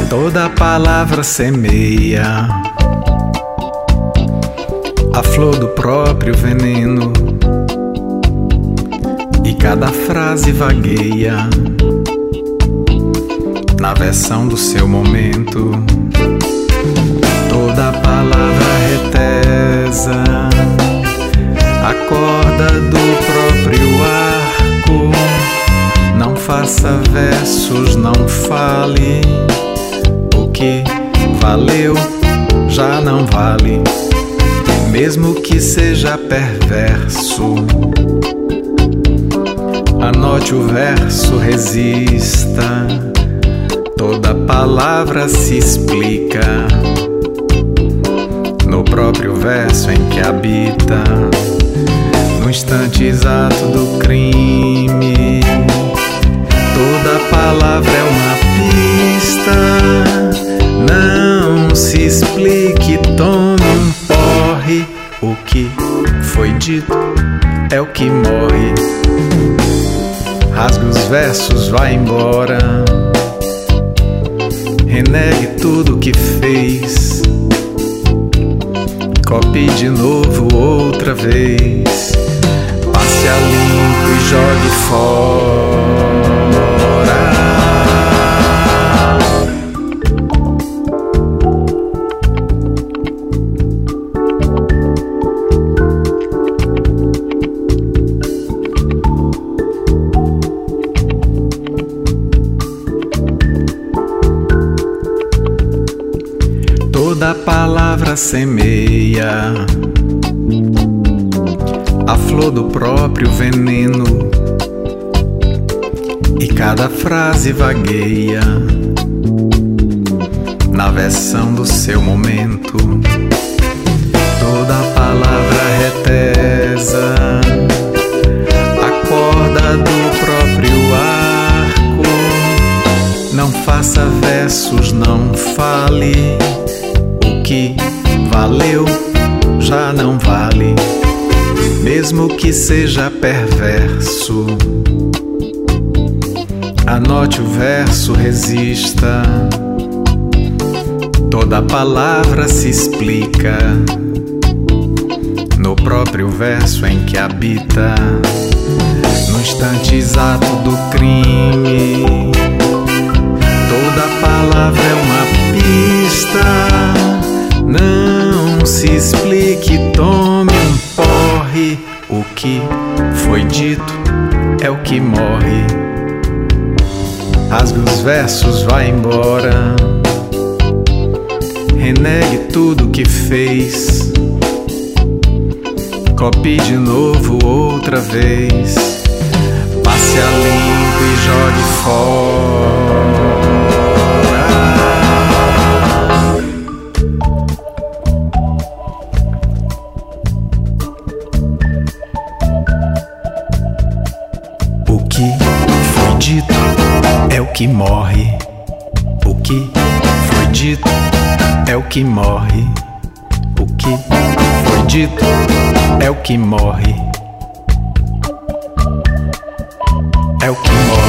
Toda palavra semeia a flor do próprio veneno, e cada frase vagueia na versão do seu momento. Toda palavra retesa a corda do próprio arco. Não faça versos, não fale. O que valeu já não vale, mesmo que seja perverso. Anote o verso, resista. Toda palavra se explica no próprio verso em que habita. No instante exato do crime, toda palavra é uma pista. Não se explique, tome um porre. O que foi dito é o que morre. Rasgue os versos, vá embora. Renegue tudo que fez. Copie de novo outra vez. Passe a limpo e jogue fora. Toda palavra semeia a flor do próprio veneno, e cada frase vagueia na versão do seu momento. Toda palavra retesa a corda do próprio arco. Não faça versos, não fale. O que valeu já não vale, mesmo que seja perverso. Anote o verso, resista. Toda palavra se explica no próprio verso em que habita. No instante exato do crime, toda palavra é uma pista. Não se explique, tome um porre. O que foi dito é o que morre. Rasgue os versos, vá embora. Renegue tudo que fez. Copie de novo outra vez. Passe a limpo e jogue fora. O que foi dito é o que morre. O que foi dito é o que morre. O que foi dito é o que morre. É o que morre.